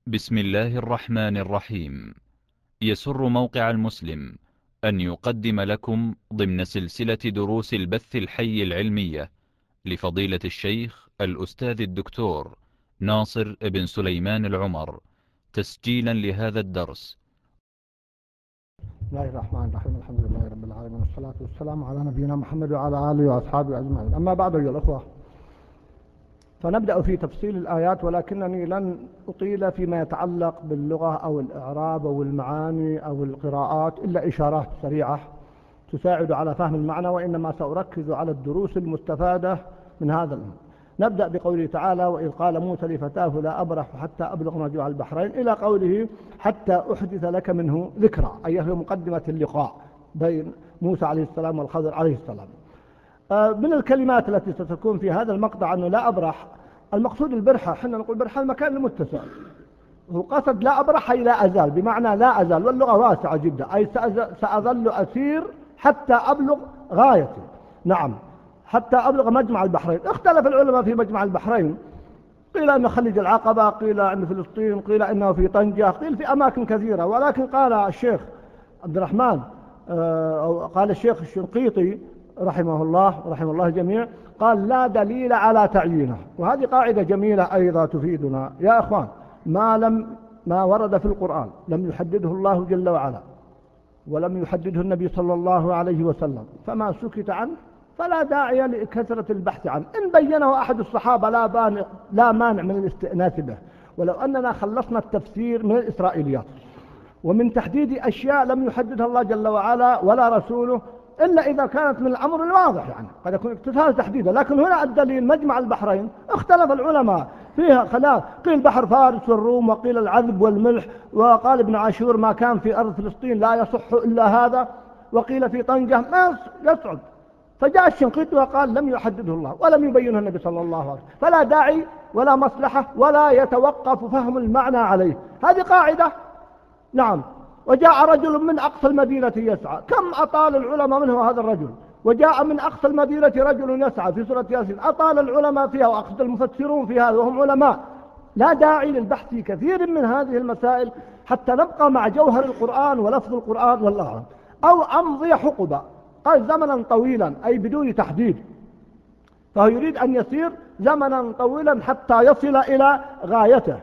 بسم الله الرحمن الرحيم. يسر موقع المسلم أن يقدم لكم ضمن سلسلة دروس البث الحي العلمية لفضيلة الشيخ الأستاذ الدكتور ناصر بن سليمان العمر، تسجيلا لهذا الدرس. بسم الله الرحمن الرحيم. الحمد لله رب العالمين، والصلاة والسلام على نبينا محمد وعلى آله وأصحابه أجمعين. أما بعد أيها الأخوة، فنبدأ في تفصيل الآيات، ولكنني لن أطيل فيما يتعلق باللغة أو الإعراب أو المعاني أو القراءات إلا إشارات سريعة تساعد على فهم المعنى، وإنما سأركز على الدروس المستفادة من هذا الأمر. نبدأ بقوله تعالى: وإذ قال موسى لفتاه لا أبرح حتى أبلغ مجمع البحرين، إلى قوله حتى أحدث لك منه ذكرى، أي في مقدمة اللقاء بين موسى عليه السلام والخضر عليه السلام. من الكلمات التي ستكون في هذا المقطع أنه لا أبرح، المقصود البرحة، حنا نقول برحة المكان المتسع، وقصد لا أبرح أي لا أزال، بمعنى لا أزال، واللغة واسعة جدا، أي سأظل أسير حتى أبلغ غايتي. نعم، حتى أبلغ مجمع البحرين. اختلف العلماء في مجمع البحرين، قيل أنه خليج العقبة، قيل أنه فلسطين، قيل أنه في طنجة، قيل في أماكن كثيرة، ولكن قال الشيخ عبد الرحمن أو قال الشيخ الشنقيطي رحمه الله ورحمه الله الجميع، قال لا دليل على تعيينه. وهذه قاعدة جميلة أيضا تفيدنا يا أخوان: ما ورد في القرآن لم يحدده الله جل وعلا ولم يحدده النبي صلى الله عليه وسلم، فما سكت عنه فلا داعي لكثرة البحث عنه. إن بينه أحد الصحابة لا مانع من الاستئناس به، ولو أننا خلصنا التفسير من الإسرائيليات ومن تحديد أشياء لم يحددها الله جل وعلا ولا رسوله، إلا إذا كانت من الأمر الواضح، يعني قد يكون اكتفاء تحديدا. لكن هنا الدليل مجمع البحرين، اختلف العلماء فيها خلاف، قيل بحر فارس والروم، وقيل العذب والملح، وقال ابن عاشور ما كان في أرض فلسطين لا يصح إلا هذا، وقيل في طنجة ما يصعد. فجاء الشنقيطي وقال لم يحدده الله ولم يبينه النبي صلى الله عليه وسلم، فلا داعي ولا مصلحة ولا يتوقف فهم المعنى عليه. هذه قاعدة. نعم. وجاء رجل من أقصى المدينة يسعى، كم أطال العلماء منه هذا الرجل؟ وجاء من أقصى المدينة رجل يسعى في سورة ياسين، أطال العلماء فيها وأقصد المفسرون فيها وهم علماء. لا داعي للبحث في كثير من هذه المسائل حتى نبقى مع جوهر القرآن ولفظ القرآن والله أعلم. أو أمضي حقبة، قال زمنا طويلا أي بدون تحديد، فهو يريد أن يسير زمنا طويلا حتى يصل إلى غايته.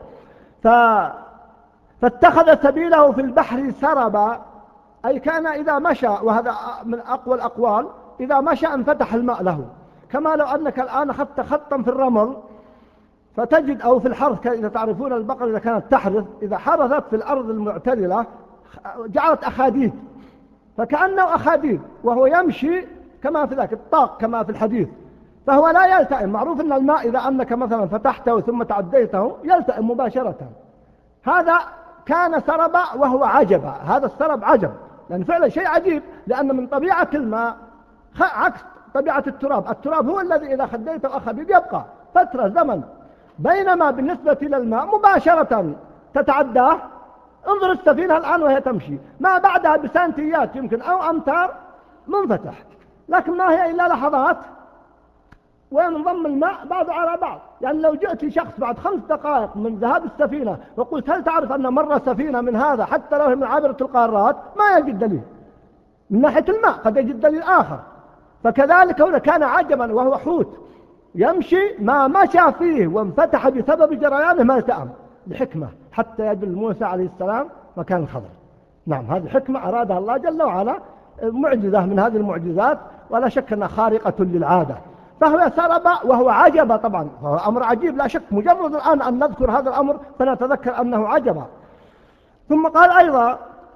فاتخذ سبيله في البحر سربا، أي كان إذا مشى، وهذا من أقوى الأقوال، إذا مشى انفتح الماء له، كما لو أنك الآن أخذت خطا في الرمل فتجد، أو في الحرث، إذا تعرفون البقر إذا كانت تحرث، إذا حرثت في الأرض المعتدلة جعلت أخاديد، فكأنه أخاديد وهو يمشي كما في ذاك الطاق كما في الحديث، فهو لا يلتئم. معروف أن الماء إذا أنك مثلا فتحته ثم تعديته يلتئم مباشرة. هذا كان سربا وهو عجبا، هذا السرب عجب، لأن فعلا شيء عجيب، لأن من طبيعة الماء عكس طبيعة التراب. التراب هو الذي إذا خديته أخبيب يبقى فترة زمن، بينما بالنسبة للماء مباشرة تتعداه. انظر السفينة الآن وهي تمشي، ما بعدها بسنتيات يمكن أو أمتار منفتح، لكن ما هي إلا لحظات وينضم الماء بعض على بعض. يعني لو جئت شخص بعد 5 دقائق من ذهاب السفينة وقلت هل تعرف أن مر سفينة من هذا حتى لو هي من عابرة القارات، ما يجد دليل من ناحية الماء، قد يجد دليل آخر. فكذلك هنا كان عجبا وهو حوت يمشي، ما مشى فيه وانفتح بسبب جريانه ما التأم، لحكمة حتى يدل موسى عليه السلام مكان الخضر. نعم، هذه حكمة أرادها الله جل وعلا، معجزة من هذه المعجزات، ولا شك أنها خارقة للعادة. فهو سرب وهو عجب، طبعا فهو أمر عجيب لا شك، مجرد الآن أن نذكر هذا الأمر فنتذكر أنه عجب. ثم قال أيضا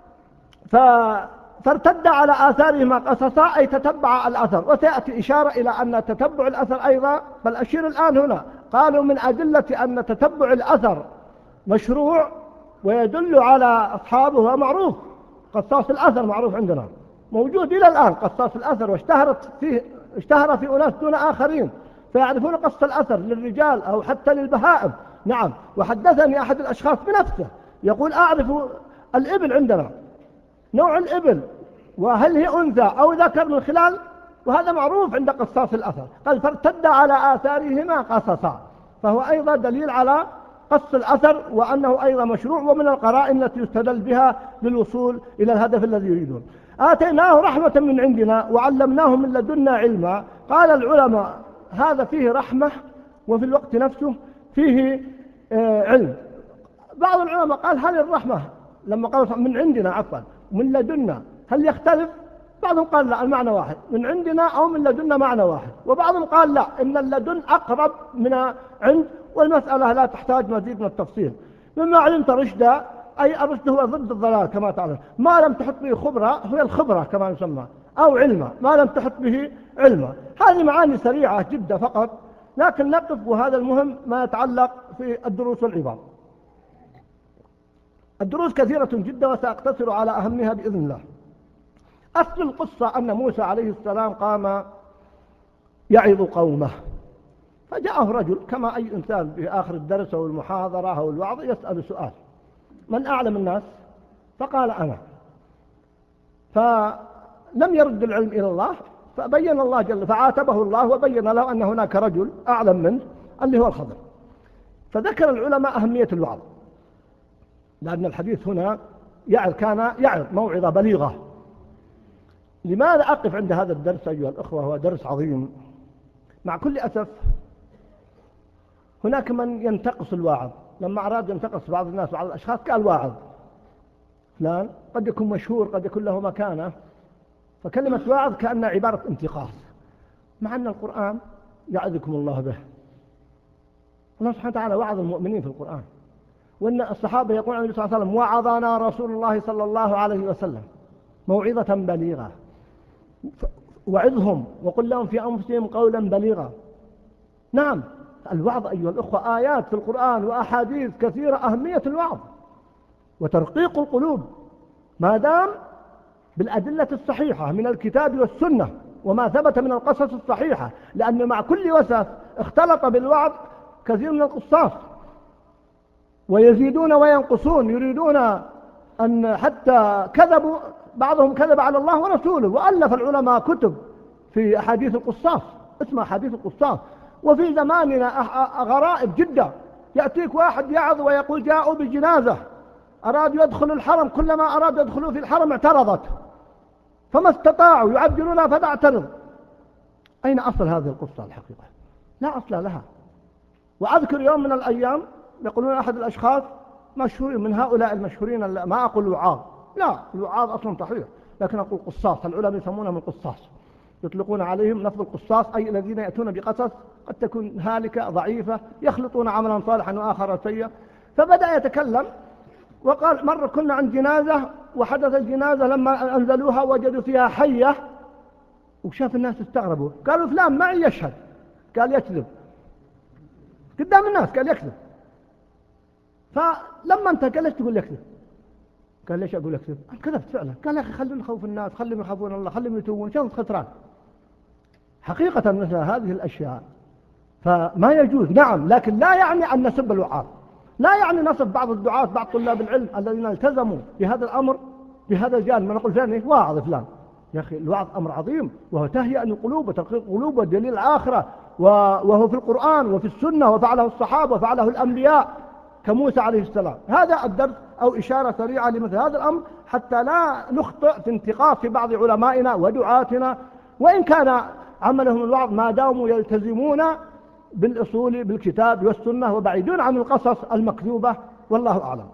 فارتد على آثارهما قصصا، أي تتبع الأثر، وسيأتي إشارة إلى أن تتبع الأثر أيضا، بل أشير الآن هنا. قالوا من أدلة أن تتبع الأثر مشروع ويدل على أصحابه ومعروف، قصاص الأثر معروف عندنا، موجود إلى الآن قصاص الأثر، اشتهر في أناس دون آخرين، فيعرفون قص الأثر للرجال أو حتى للبهائم. نعم. وحدثني أحد الأشخاص بنفسه يقول أعرف الإبل عندنا، نوع الإبل وهل هي أنثى أو ذكر من خلال، وهذا معروف عند قصاص الأثر. قال فارتد على آثارهما قصصا، فهو أيضا دليل على قص الأثر وأنه أيضا مشروع، ومن القرائن التي يستدل بها للوصول إلى الهدف الذي يريدون. آتيناه رحمة من عندنا وعلمناه من لدنا علما. قال العلماء هذا فيه رحمة وفي الوقت نفسه فيه علم. بعض العلماء قال هل الرحمة لما قال من عندنا عفوا من لدنا هل يختلف؟ بعضهم قال لا المعنى واحد، من عندنا أو من لدنا معنى واحد، وبعضهم قال لا إن اللدن أقرب من عند، والمسألة لا تحتاج مزيد من التفصيل. مما علمت رشدا أي الرشد هو ضد الضلال كما تعلم، ما لم تحط به خبرة هو الخبرة كما يسمى، أو علما ما لم تحط به علما. هذه معاني سريعة جدا فقط، لكن نقف وهذا المهم ما يتعلق في الدروس والعظام. الدروس كثيرة جدا وسأقتصر على أهمها بإذن الله. أصل القصة أن موسى عليه السلام قام يعظ قومه، فجاءه رجل كما أي إنسان في آخر الدرس أو المحاضرة أو الوعظ يسأل سؤال: من أعلم الناس؟ فقال أنا. فلم يرد العلم إلى الله، فبين الله جل فعاتبه الله وبين له أن هناك رجل أعلم منه اللي هو الخضر. فذكر العلماء أهمية الوعظ، لأن الحديث هنا كان يعظ موعظة بليغة. لماذا أقف عند هذا الدرس أيها الأخوة؟ هو درس عظيم. مع كل أسف هناك من ينتقص الواعظ، لما أراد ينتقص بعض الناس بعض الأشخاص قال واعظ فلان قد يكون مشهور قد يكون له مكانة، فكلمة واعظ كأنها عبارة انتقاص، مع أن القرآن يعظكم الله به. الله سبحانه وتعالى وعظ المؤمنين في القرآن، وأن الصحابة يقول عن النبي صلى الله عليه وسلم: وعظنا رسول الله صلى الله عليه وسلم موعظة بليغة، وعظهم وقل لهم في أنفسهم قولا بليغا. نعم الوعظ أيها الأخوة آيات في القرآن وأحاديث كثيرة أهمية الوعظ وترقيق القلوب ما دام بالأدلة الصحيحة من الكتاب والسنة وما ثبت من القصص الصحيحة، لأن مع كل وسف اختلط بالوعظ كثير من القصاص ويزيدون وينقصون، يريدون أن حتى كذبوا، بعضهم كذب على الله ورسوله، وألف العلماء كتب في أحاديث القصاص اسمها أحاديث القصاص. وفي زماننا غرائب جدا، يأتيك واحد يعظ ويقول جاءوا بجنازة أرادوا يدخلوا الحرم، كلما أرادوا يدخلوا في الحرم اعترضت فما استطاعوا يعبرونها فتعترض. أين أصل هذه القصة الحقيقة؟ لا أصل لها. وأذكر يوم من الأيام يقولون أحد الأشخاص مشهور من هؤلاء المشهورين، ما أقول وعاظ، لا الوعاظ أصلا صحيح، لكن أقول قصاص، العلماء يسمونهم القصاص، يطلقون عليهم لفظ القصاص، أي الذين يأتون بقصص قد تكون هالكة ضعيفة يخلطون عملا صالحا وآخر سيئا. فبدأ يتكلم وقال: مرة كنا عند جنازة وحدث الجنازة لما أنزلوها وجدوا فيها حية، وشاف الناس استغربوا، قالوا فلان معي يشهد، قال يكذب قدام الناس، قال يكذب. فلما انت قال ليش تقول يكذب؟ قال ليش أقول يكذب؟ أنا كذبت فعلا. قال يا أخي خلونا نخوف الناس، خلهم يخافون الله، خلهم يتوبون، شنو خسران؟ حقيقة مثل هذه الأشياء فما يجوز. نعم، لكن لا يعني أن نسب الوعاظ، لا يعني نصب بعض الدعاة بعض طلاب العلم الذين التزموا بهذا الأمر بهذا الجانب، ما نقول فلان واعظ فلان. يا أخي الوعظ أمر عظيم، وهو تهيئة للقلوب وترقيق القلوب ودليل الآخرة، وهو في القرآن وفي السنة وفعله الصحابة وفعله الأنبياء كموسى عليه السلام. هذا الدرس أو إشارة سريعة لمثل هذا الأمر حتى لا نخطئ في انتقاص في بعض علمائنا ودعاتنا، وإن كان عملهم الوعظ ما داموا يلتزمون بالأصول بالكتاب والسنة وبعيدون عن القصص المكذوبة، والله أعلم.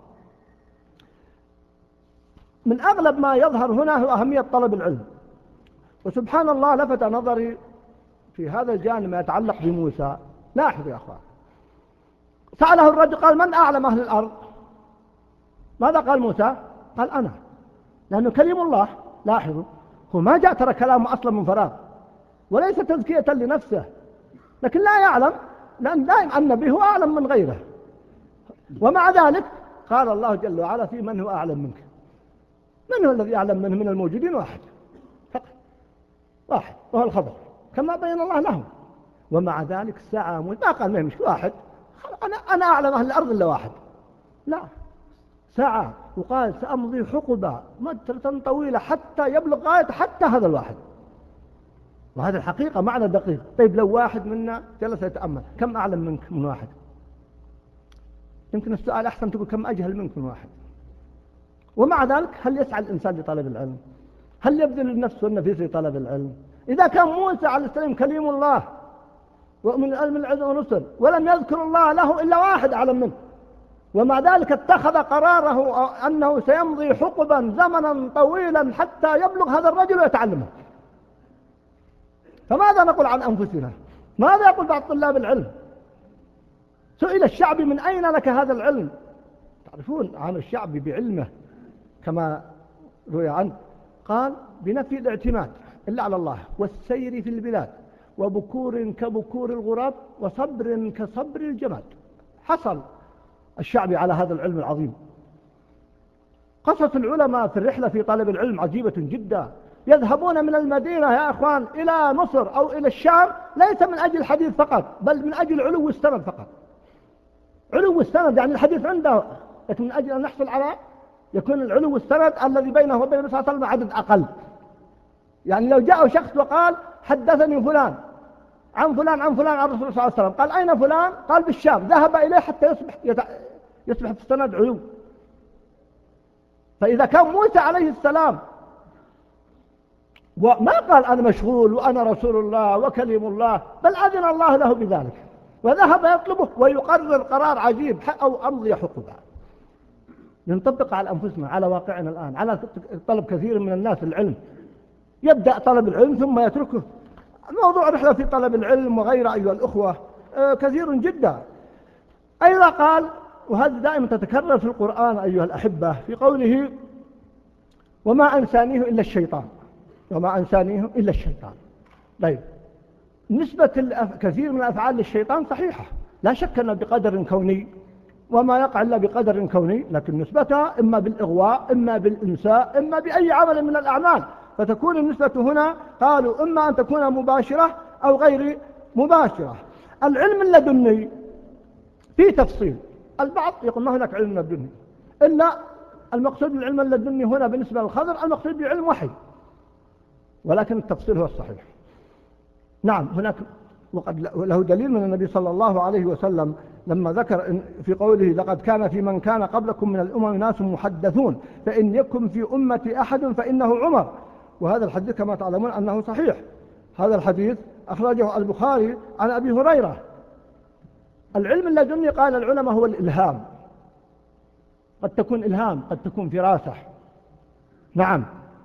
من أغلب ما يظهر هنا هو أهمية طلب العلم. وسبحان الله لفت نظري في هذا الجانب ما يتعلق بموسى. لاحظ يا أخوان، سأله الرجل قال: من أعلم أهل الأرض؟ ماذا قال موسى؟ قال أنا، لأنه كلم الله. لاحظوا، هو ما جاء ترى كلامه أصلا من فراغ، وليس تزكية لنفسه، لكن لا يعلم، لأن دائما النبي هو أعلم من غيره. ومع ذلك قال الله جل وعلا: في من هو أعلم منك. من هو الذي أعلم منه من الموجودين؟ واحد فقط، واحد، وهو الخضر، كما بين الله له. ومع ذلك سعى موسى، ما قال مش واحد، أنا أعلم أهل الأرض إلا واحد، لا، سعى وقال سأمضي حقبة مدة طويلة حتى يبلغ غاية حتى هذا الواحد. وهذا الحقيقة معنى دقيق. طيب لو واحد منا جلس يتأمل، كم أعلم منك من واحد؟ يمكن السؤال أحسن تقول كم أجهل منكم واحد. ومع ذلك هل يسعى الإنسان لطلب العلم؟ هل يبذل النفس والنفيس لطلب العلم؟ إذا كان موسى عليه السلام كليم الله ومن علم العزم والرسل ولم يذكر الله له إلا واحد أعلم منه، ومع ذلك اتخذ قراره أنه سيمضي حقبا زمنا طويلا حتى يبلغ هذا الرجل ويتعلمه. فماذا نقول عن أنفسنا؟ ماذا يقول بعض طلاب العلم؟ سئل الشعبي من أين لك هذا العلم؟ تعرفون عن الشعبي بعلمه كما روي عنه، قال بنفي الاعتماد إلا على الله والسير في البلاد وبكور كبكور الغراب وصبر كصبر الجماد. حصل الشعبي على هذا العلم العظيم. قصص العلماء في الرحلة في طلب العلم عجيبة جدا. يذهبون من المدينة يا أخوان إلى مصر أو إلى الشام ليس من أجل الحديث فقط، بل من أجل علو السند فقط. علو السند يعني الحديث عنده، لكن من أجل أن نحصل على يكون العلو السند الذي بينه وبين النبي صلى الله عليه وسلم عدد أقل. يعني لو جاء شخص وقال حدثني فلان عن فلان عن فلان عن الرسول صلى الله عليه وسلم، قال أين فلان؟ قال بالشام، ذهب إليه حتى يصبح في السند علو. فإذا كان موسى عليه السلام وما قال أنا مشغول وأنا رسول الله وكلم الله، بل أذن الله له بذلك وذهب يطلبه ويقرر قرار عجيب أو أمضي حقبا. ننطبق على أنفسنا على واقعنا الآن، على طلب كثير من الناس العلم، يبدأ طلب العلم ثم يتركه. الموضوع رحلة في طلب العلم وغيره أيها الأخوة كثير جدا. أيضا قال، وهذا دائما تتكرر في القرآن أيها الأحبة، في قوله وما أنسانيه إلا الشيطان، وما أنسانيه إلا الشيطان. طيب، نسبة كثير من الأفعال للشيطان صحيحة، لا شك أنه بقدر كوني وما يقع إلا بقدر كوني، لكن نسبتها إما بالإغواء إما بالإنساء إما بأي عمل من الأعمال، فتكون النسبة هنا قالوا إما أن تكون مباشرة أو غير مباشرة. العلم اللدني في تفصيل، البعض يقول ما هناك علم لدني، إلا المقصود بالعلم اللدني هنا بالنسبة للخضر المقصود بعلم وحي، ولكن التفصيل هو الصحيح. نعم هناك، وقد له دليل من النبي صلى الله عليه وسلم لما ذكر في قوله لقد كان في من كان قبلكم من الأمم ناس محدثون فإن يكن في أمتي أحد فإنه عمر. وهذا الحديث كما تعلمون أنه صحيح. هذا الحديث أخرجه البخاري عن أبي هريرة. العلم اللدني قال العلماء هو الإلهام، قد تكون إلهام قد تكون فراسة. نعم،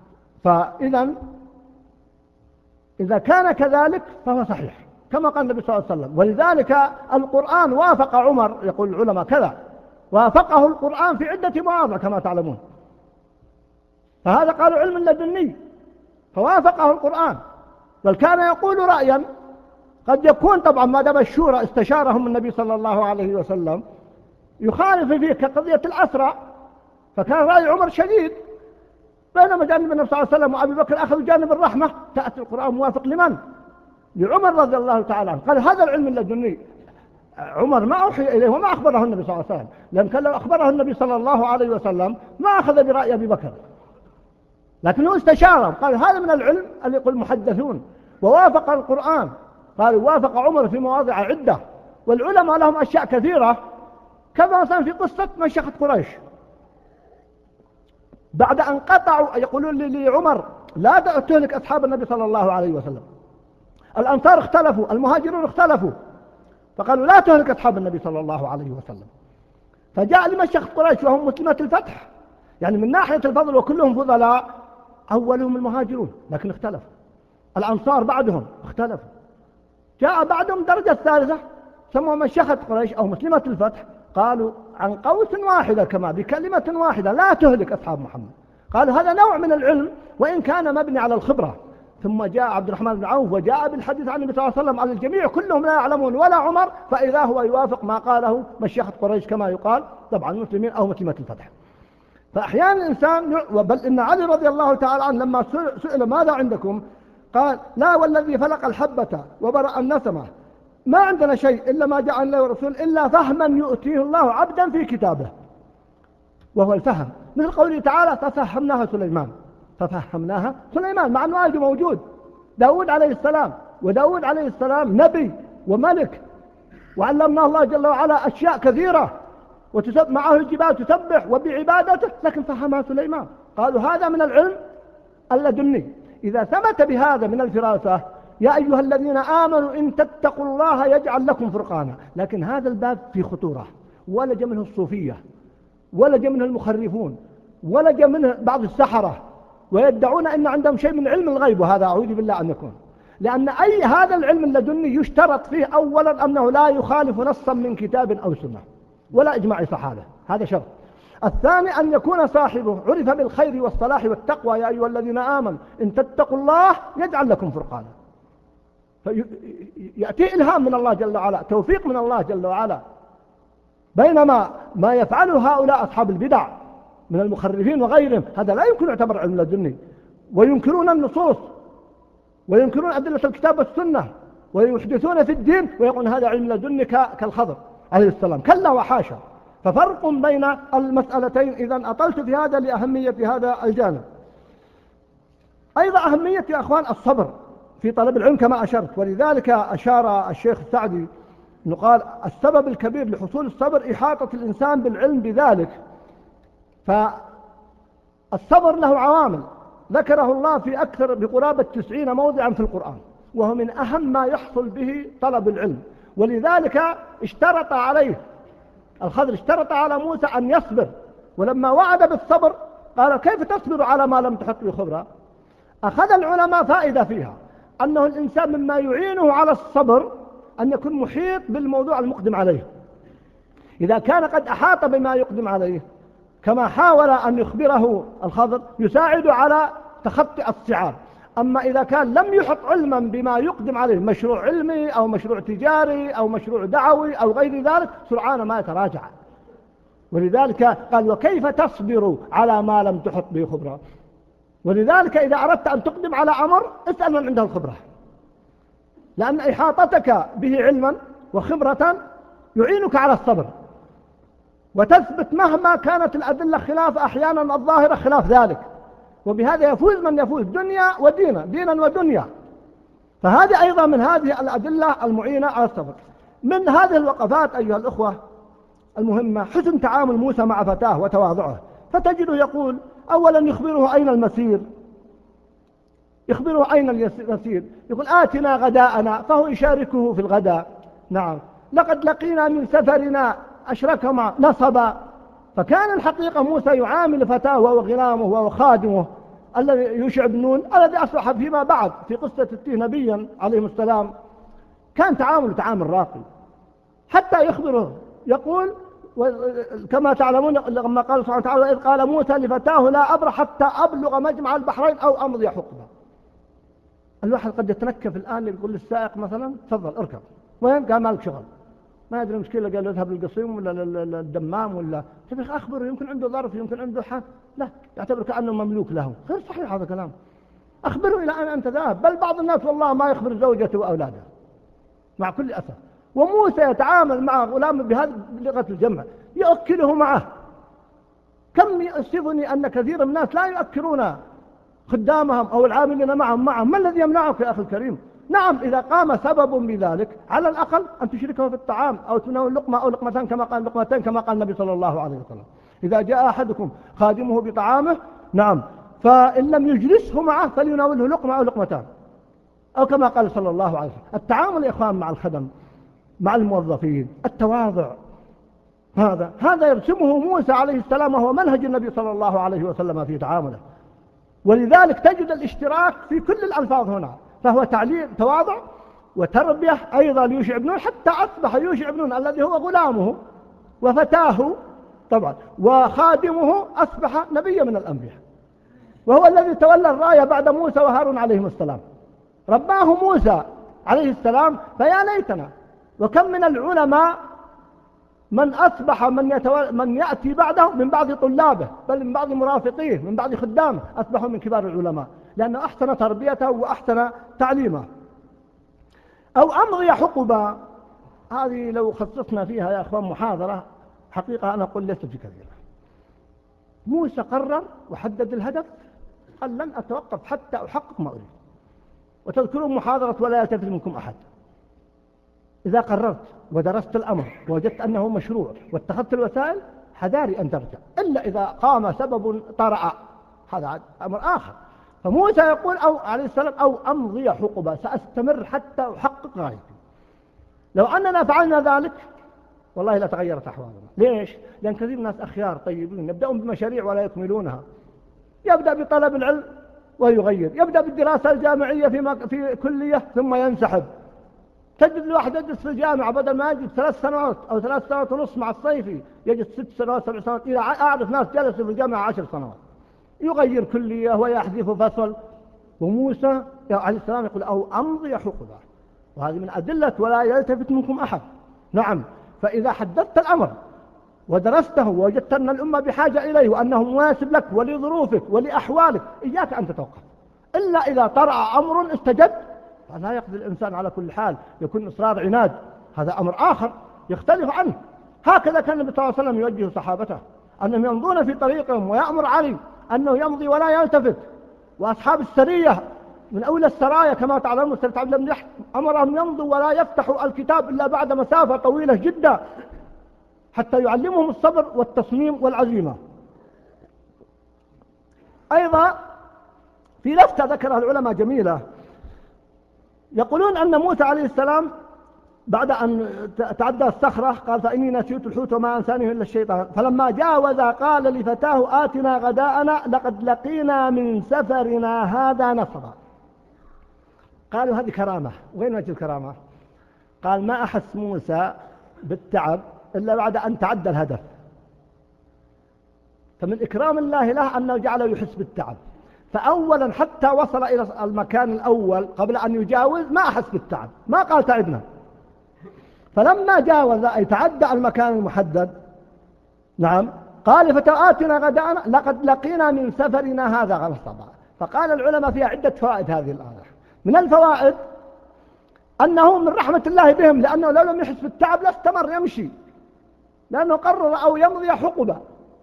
إذا كان كذلك فهو صحيح كما قال النبي صلى الله عليه وسلم. ولذلك القرآن وافق عمر، يقول العلماء كذا، وافقه القرآن في عدة مواضع كما تعلمون، فهذا قالوا علم لدني فوافقه القرآن. بل كان يقول رأيا قد يكون طبعا ما دام الشورى استشارهم النبي صلى الله عليه وسلم يخالف فيه كقضية الأسرى، فكان رأي عمر شديد، بينما جانب النبي صلى الله عليه وسلم وأبي بكر أخذوا جانب الرحمة، تأتي القرآن موافق لمن؟ لعمر رضي الله تعالى عنه. قال هذا العلم اللدني عمر ما أوحي إليه وما أخبره النبي صلى الله عليه وسلم، لأن كان لو أخبره النبي صلى الله عليه وسلم ما أخذ برأي أبي بكر، لكنه استشاره. قال هذا من العلم اللي يقول محدثون، ووافق القرآن. قال وافق عمر في مواضع عدة، والعلماء لهم أشياء كثيرة، كما مثلا في قصة مشيخة قريش بعد أن قطعوا يقولون لعمر لا تهلك أصحاب النبي صلى الله عليه وسلم. الأنصار اختلفوا، المهاجرون اختلفوا، فقالوا لا تهلك أصحاب النبي صلى الله عليه وسلم. فجاء لمشيخة قريش وهم مسلمة الفتح، يعني من ناحية الفضل وكلهم فضلاء، أولهم المهاجرون لكن اختلفوا، الأنصار بعدهم اختلفوا، جاء بعدهم درجة الثالثة سموا مشيخة قريش أو مسلمة الفتح، قالوا عن قوس واحدة كما بكلمة واحدة لا تهلك أصحاب محمد. قالوا هذا نوع من العلم وإن كان مبني على الخبرة. ثم جاء عبد الرحمن بن عوف وجاء بالحديث عن النبي صلى الله عليه وسلم على الجميع كلهم لا يعلمون ولا عمر، فإذا هو يوافق ما قاله مشيخة قريش كما يقال طبعا المسلمين أو مسلمة الفتح. فأحيانا الإنسان بل إن علي رضي الله تعالى عنه لما سئل ماذا عندكم قال لا والذي فلق الحبة وبرأ النسمة ما عندنا شيء إلا ما جاء الله ورسول إلا فهما يؤتيه الله عبدا في كتابه، وهو الفهم، مثل قوله تعالى ففهمناها سليمان مع أنه آية موجود، داود عليه السلام، وداود عليه السلام نبي وملك، وعلمنا الله جل وعلا أشياء كثيرة، معه الجبال تسبح وبعبادته، لكن فهمها سليمان. قالوا هذا من العلم اللدني. إذا ثبت بهذا من الفراسة، يا أيها الذين آمنوا إن تتقوا الله يجعل لكم فرقانا. لكن هذا الباب في خطورة، ولج منه الصوفية، ولج منه المخرفون، ولج منه بعض السحرة، ويدعون أن عندهم شيء من علم الغيب، وهذا أعوذ بالله أن يكون. لأن هذا العلم اللدني يشترط فيه أولا أنه لا يخالف نصا من كتاب أو سنة ولا إجماع صحابة، هذا شرط. الثاني أن يكون صاحبه عرف بالخير والصلاح والتقوى، يا أيها الذين آمنوا إن تتقوا الله يجعل لكم فرقانا. فيأتي إلهام من الله جل وعلا، توفيق من الله جل وعلا. بينما ما يفعله هؤلاء أصحاب البدع من المخرفين وغيرهم، هذا لا يمكن يعتبر علم لدني، وينكرون النصوص وينكرون أدلة الكتاب والسنة ويحدثون في الدين ويقولون هذا علم لدني كالخضر عليه السلام. كلا وحاشا. ففرق بين المسألتين. إذن أطلت في هذا لأهمية هذا الجانب. أيضا أهمية يا أخوان الصبر في طلب العلم كما أشرت، ولذلك أشار الشيخ السعدي أنه قال السبب الكبير لحصول الصبر إحاطة الإنسان بالعلم بذلك. فالصبر له عوامل ذكره الله في أكثر بقرابة 90 موضعا في القرآن، وهو من أهم ما يحصل به طلب العلم. ولذلك اشترط عليه الخضر، اشترط على موسى أن يصبر، ولما وعد بالصبر قال كيف تصبر على ما لم تحط به خبرا. أخذ العلماء فائدة فيها، أنه الإنسان مما يعينه على الصبر أن يكون محيط بالموضوع المقدم عليه. إذا كان قد أحاط بما يقدم عليه كما حاول أن يخبره الخضر يساعد على تخطي الصعاب. أما إذا كان لم يحط علما بما يقدم عليه، مشروع علمي أو مشروع تجاري أو مشروع دعوي أو غير ذلك، سرعان ما يتراجع. ولذلك قال وكيف تصبر على ما لم تحط به خبرة. ولذلك إذا أردت أن تقدم على أمر اسأل من عنده الخبرة، لأن إحاطتك به علما وخبرة يعينك على الصبر، وتثبت مهما كانت الأدلة خلاف أحيانا الظاهرة خلاف ذلك. وبهذا يفوز من يفوز دنيا ودينا، دينا ودنيا. فهذه أيضا من هذه الأدلة المعينة على الصبر. من هذه الوقفات أيها الأخوة المهمة حسن تعامل موسى مع فتاه وتواضعه. فتجده يقول أولا يخبره أين المسير، يخبره أين المسير، يقول آتنا غداءنا، فهو يشاركه في الغداء. نعم لقد لقينا من سفرنا أشركهما نصبا. فكان الحقيقة موسى يعامل فتاه وهو غلامه وهو خادمه الذي يوشع بن نون الذي أصبح فيما بعد في قصة التيه نبيا عليه السلام. كان تعامل راقي، حتى يخبره يقول كما تعلمون لما قال سبحانه وتعالى إذ قال موسى لفتاه لا أبرح حتى أبلغ مجمع البحرين أو أمضي حقبة. الواحد قد يتنكف الآن يقول للسائق مثلا تفضل اركب، وين؟ قال مالك شغل، ما يدري المشكلة، قال له اذهب للقصيم ولا للدمام ولا تبغى أخبره، يمكن عنده ظرف، يمكن عنده حال، لا يعتبر كأنه مملوك له. غير صحيح هذا كلام. أخبره إلى أن أنت ذاهب. بل بعض الناس والله ما يخبر زوجته وأولاده مع كل أسف. وموسى يتعامل مع غلام بهذه لغة الجمع، يؤكله معه. كم يؤسفني أن كثير من الناس لا يؤكلون خدامهم أو العاملين معهم. ما الذي يمنعك يا أخي الكريم؟ نعم إذا قام سبب بذلك على الأقل أن تشركه في الطعام أو تناول لقمة أو لقمتين كما قال لقمتين كما قال النبي صلى الله عليه وسلم. إذا جاء أحدكم خادمه بطعامه نعم فإن لم يجلسه معه فليناوله لقمة أو لقمتان أو كما قال صلى الله عليه وسلم. التعامل يا إخوان مع الخدم مع الموظفين، التواضع، هذا يرسمه موسى عليه السلام وهو منهج النبي صلى الله عليه وسلم في تعامله. ولذلك تجد الاشتراك في كل الألفاظ هنا، فهو تعليم تواضع وتربية أيضا ليوشع بن نون، حتى أصبح يوشع بن نون الذي هو غلامه وفتاه طبعا وخادمه أصبح نبيا من الأنبياء، وهو الذي تولى الراية بعد موسى وهارون عليهم السلام. رباه موسى عليه السلام. فيا ليتنا وكم من العلماء من أصبح من يأتي بعده من بعض طلابه بل من بعض مرافقيه من بعض خدامه أصبحوا من كبار العلماء، لأنه أحسن تربيته وأحسن تعليمه. أو أمضي حقبة، هذه لو خصصنا فيها يا أخوان محاضرة حقيقة أنا أقول ليست بكثيرة. موسى قرر وحدد الهدف، قال لن أتوقف حتى أحقق ما أريد. وتذكرون محاضرة ولا يلتفت منكم أحد. إذا قررت ودرست الأمر ووجدت أنه مشروع واتخذت الوسائل حذاري أن ترجع، إلا إذا قام سبب طرأ، هذا أمر آخر. فموسى يقول أو عليه السلام أو أمضي حقبة، سأستمر حتى أحقق غايتي. لو أننا فعلنا ذلك والله لا تغيرت أحوالنا. ليش؟ لأن كثير من الناس أخيار طيبين يبدأون بمشاريع ولا يكملونها. يبدأ بطلب العلم ويغير، يبدأ بالدراسة الجامعية في كلية ثم ينسحب. تجد الواحد يجلس في الجامعة بدل ما يجلس 3 سنوات أو 3 سنوات ونص مع الصيفي يجلس 6 سنوات 7 سنوات. إذا أعرف ناس جلسوا في الجامعة 10 سنوات، يغير كلية ويحذف فصل. وموسى عليه السلام يقول أو أمضي حقبة، وهذه من أدلة ولا يلتفت منكم أحد. نعم، فإذا حددت الأمر ودرسته ووجدت أن الأمة بحاجة إليه وأنه مناسب لك ولظروفك ولأحوالك، إياك أن تتوقف. إلا إذا طرأ أمر استجد، فلا يقضي الإنسان على كل حال، يكون إصرار عناد، هذا أمر آخر يختلف عنه. هكذا كان النبي صلى الله عليه وسلم يوجه صحابته أنهم يمضون في طريقهم، ويأمر علي أنه يمضي ولا يلتفت. وأصحاب السرية من أولى السرايا كما تعلمون سيرة عبد الله بن يحيى أمرهم يمضوا ولا يفتحوا الكتاب إلا بعد مسافة طويلة جدا حتى يعلمهم الصبر والتصميم والعزيمة. أيضا في لفتة ذكرها العلماء جميلة، يقولون أن موسى عليه السلام بعد أن تعدى الصخرة قال فإني نسيت الحوت وما أنسانيه إلا الشيطان، فلما جاوز قال لفتاه آتنا غداءنا لقد لقينا من سفرنا هذا نصبا. قالوا هذه كرامة. وين وجه الكرامة؟ قال ما أحس موسى بالتعب إلا بعد أن تعدى الهدف، فمن إكرام الله له أنه جعله يحس بالتعب. فأولا حتى وصل إلى المكان الأول قبل أن يجاوز ما أحس بالتعب، ما قال تعبنا. فلما جاوز أي تعدى المكان المحدد، نعم، قال فتآتنا غداءنا لقد لقينا من سفرنا هذا نصبا. فقال العلماء فيها عدة فوائد هذه الآية. من الفوائد أنه من رحمة الله بهم، لأنه لو لم يحس بالتعب لاستمر يمشي، لأنه قرر أو يمضي حقبة.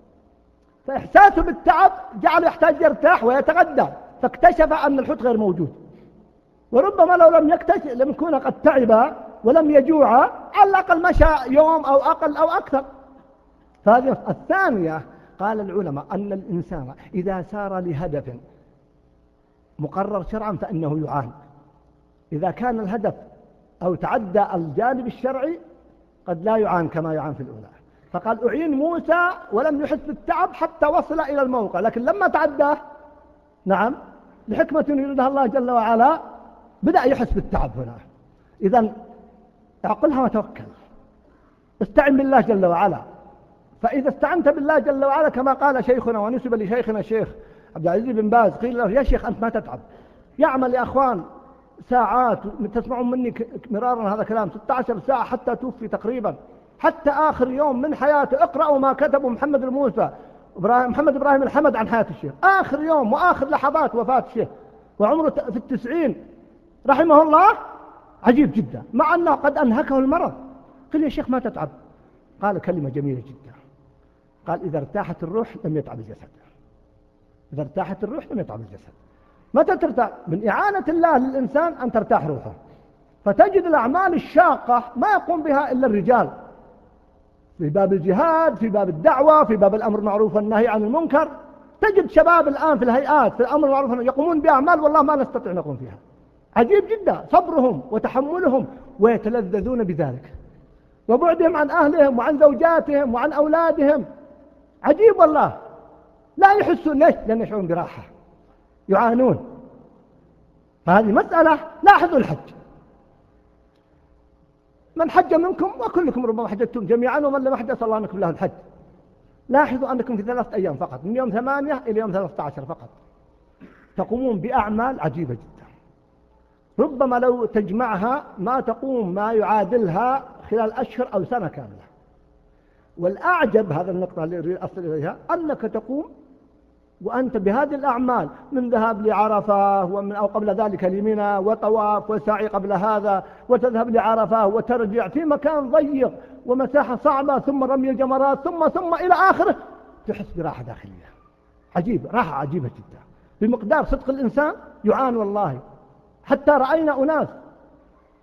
فإحساسه بالتعب جعله يحتاج يرتاح ويتغدى، فاكتشف أن الحوت غير موجود. وربما لو لم يكتشف لم يكون قد تعب ولم يجوع، على الأقل مشى يوم أو أقل أو أكثر. فهذه الثانية. قال العلماء أن الإنسان إذا سار لهدف مقرر شرعا فإنه يعان. إذا كان الهدف أو تعدى الجانب الشرعي قد لا يعان كما يعان في الأولى. فقال أعين موسى ولم يحس بالتعب حتى وصل إلى الموقع، لكن لما تعداه، نعم، لحكمة يريدها الله جل وعلا بدأ يحس بالتعب هنا. إذن اعقلها وتوكل، استعن بالله جل وعلا. فإذا استعنت بالله جل وعلا كما قال شيخنا ونسب لشيخنا الشيخ عبد العزيز بن باز، قيل له يا شيخ أنت ما تتعب، يعمل يا أخوان ساعات، تسمعون مني مرارا هذا كلام، 16 ساعة حتى توفي تقريبا، حتى آخر يوم من حياته. اقرأوا ما كتبه محمد الموسى محمد إبراهيم الحمد عن حياة الشيخ، آخر يوم وآخر لحظات وفاة الشيخ وعمره في 90 رحمه الله. عجيب جدا، مع أنه قد أنهكه المرض. قال يا شيخ ما تتعب؟ قال كلمة جميلة جدا، قال إذا ارتاحت الروح لم يتعب الجسد. إذا ارتاحت الروح لم يتعب الجسد. متى ترتاح؟ من إعانة الله للإنسان أن ترتاح روحه. فتجد الأعمال الشاقة ما يقوم بها إلا الرجال، في باب الجهاد، في باب الدعوة، في باب الأمر المعروف والنهي عن المنكر. تجد شباب الآن في الهيئات في الأمر المعروف يقومون بأعمال والله ما نستطيع نقوم فيها. عجيب جدا صبرهم وتحملهم، ويتلذذون بذلك، وبعدهم عن أهلهم وعن زوجاتهم وعن أولادهم. عجيب والله، لا يحسون. ليش؟ لأن يشعرون براحة، يعانون. فهذه مسألة. لاحظوا الحج، من حج منكم وكلكم ربما حجتم جميعا، ومن لم يحج صلى الله عليه له الحج. لاحظوا أنكم في 3 أيام فقط، من يوم 8 إلى يوم 13 فقط، تقومون بأعمال عجيبة جدا، ربما لو تجمعها ما تقوم ما يعادلها خلال أشهر أو سنة كاملة. والأعجب هذا النقطة اللي أصل إليها أنك تقوم وأنت بهذه الأعمال، من ذهاب لعرفة ومن أو قبل ذلك لمنى وطواف وسعي قبل هذا، وتذهب لعرفة وترجع في مكان ضيق ومساحة صعبة، ثم رمي الجمرات، ثم إلى آخره، تحس براحة داخلية. عجيب، راحة عجيبة جدا بمقدار صدق الإنسان. يعان والله. حتى رأينا أناس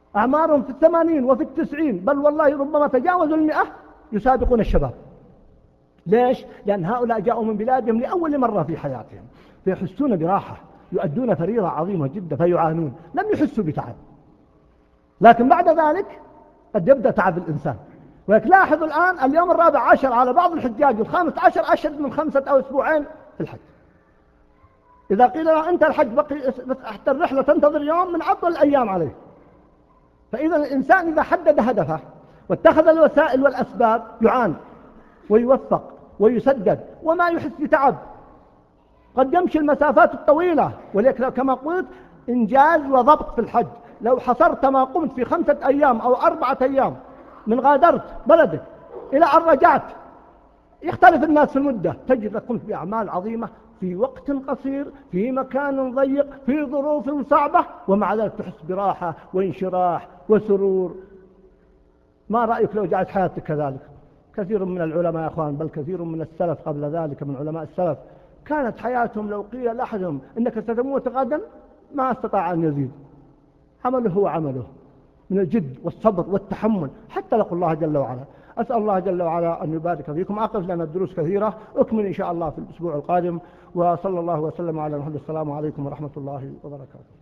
أعمارهم في 80 وفي 90 بل والله ربما تجاوزوا 100 يسابقون الشباب. ليش؟ لأن هؤلاء جاءوا من بلادهم لأول مرة في حياتهم فيحسون براحة، يؤدون فريضة عظيمة جدا فيعانون، لم يحسوا بتعب. لكن بعد ذلك قد يبدأ تعب الإنسان. ولكن لاحظوا الآن اليوم 14 على بعض الحجاج، 15 أشد من 5 أو أسبوعين في الحج. إذا قيل له أنت الحج بقي بس حتى الرحلة تنتظر يوم، من أطول الأيام عليه. فإذا الإنسان إذا حدد هدفه واتخذ الوسائل والأسباب يعان ويوفق ويسدد وما يحس بتعب. قد يمشي المسافات الطويلة، ولكن كما قلت إنجاز وضبط في الحج. لو حصرت ما قمت في 5 أيام أو 4 أيام من غادرت بلدك إلى أن رجعت، يختلف الناس في المدة، تجد قمت بأعمال عظيمة في وقت قصير في مكان ضيق في ظروف صعبة، ومع ذلك تحس براحة وانشراح وسرور. ما رأيك لو جعلت حياتك كذلك؟ كثير من العلماء يا أخوان، بل كثير من السلف قبل ذلك من علماء السلف، كانت حياتهم لو قيل لأحدهم إنك ستموت غدا ما استطاع أن يزيد. عمله هو عمله من الجد والصبر والتحمل حتى لقوا الله جل وعلا. أسأل الله جل وعلا أن يبارك فيكم. أقف لنا الدروس كثيرة، أكمل إن شاء الله في الأسبوع القادم. وصلى الله وسلم على محمد. السلام عليكم ورحمة الله وبركاته.